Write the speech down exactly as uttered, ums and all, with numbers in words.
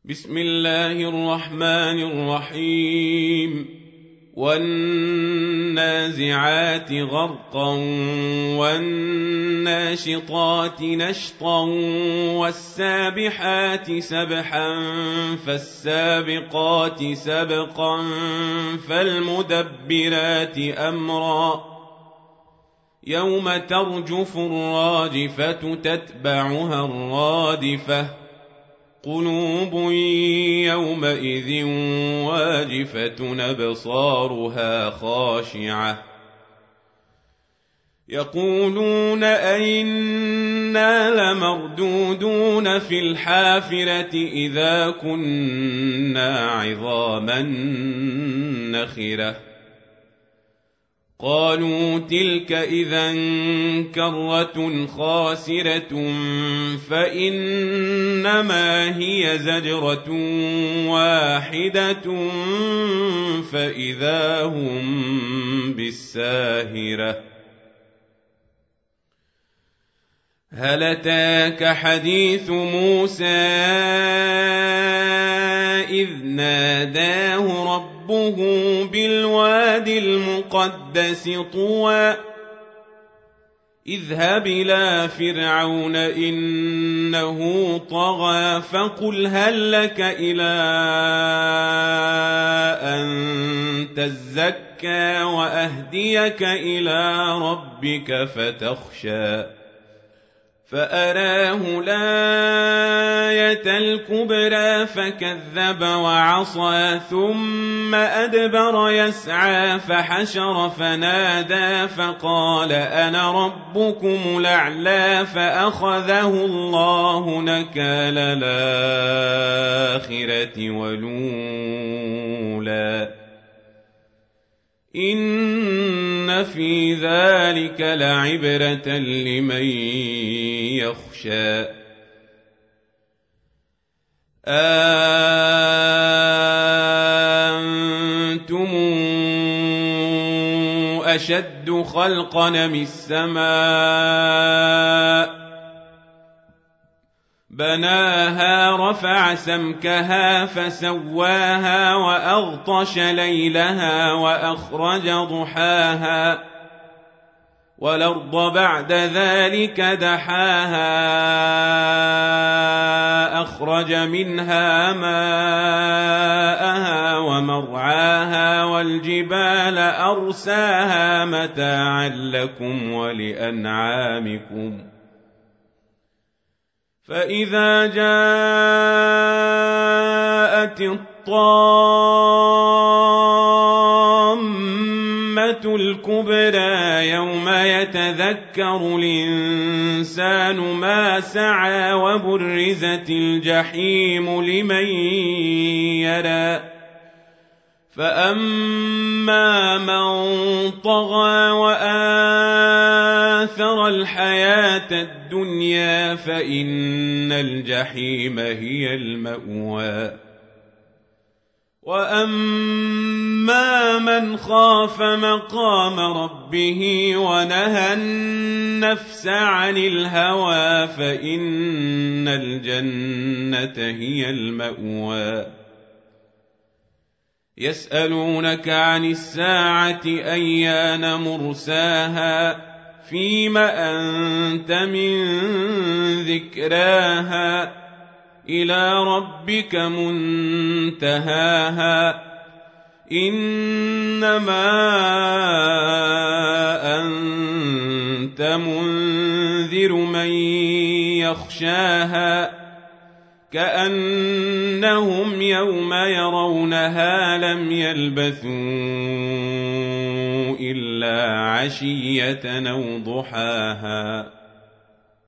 بسم الله الرحمن الرحيم والنازعات غرقا والناشطات نشطا والسابحات سبحا فالسابقات سبقا فالمدبرات أمرا يوم ترجف الراجفة تتبعها الرادفة قلوب يومئذ واجفة أبصارها خاشعة يقولون أئنا لمردودون في الحافرة إذا كنا عظاما نخرة قالوا تلك إذا كرة خاسرة فإنما هي زجرة واحدة فإذا هم بالساهرة هل أتاك حديث موسى إذ ناداه ربه بالواد المقدس طوى اذهب إلى فرعون إنه طغى فقل هل لك إلى أن تزكى وأهديك إلى ربك فتخشى فأراه الآية الكبرى فكذب وعصى ثم أدبر يسعى فحشر فنادى فقال أنا ربكم الأعلى فأخذه الله نكال الآخرة والأولى إن في ذلك لعبرة لمن يخشى أنتم أشد خلقا من السماء بناها رفع سمكها فسواها وأغطش ليلها وأخرج ضحاها والأرض بعد ذلك دحاها أخرج منها ماءها ومرعاها والجبال أرساها متاعا لكم ولأنعامكم فإذا جاءت الطامة الكبرى يوم يتذكر الإنسان ما سعى وبرزت الجحيم لمن يرى فأما من طغى وآثر الحياة الدنيا فإن الجحيم هي المأوى وأما من خاف مقام ربه ونهى النفس عن الهوى فإن الجنة هي المأوى يسألونك عن الساعة أيان مرساها فيم أنت من ذكراها إلى ربك منتهاها إنما أنت منذر من يخشاها كأنهم يوم يرونها لم يلبثوا إلا عشية أو ضحاها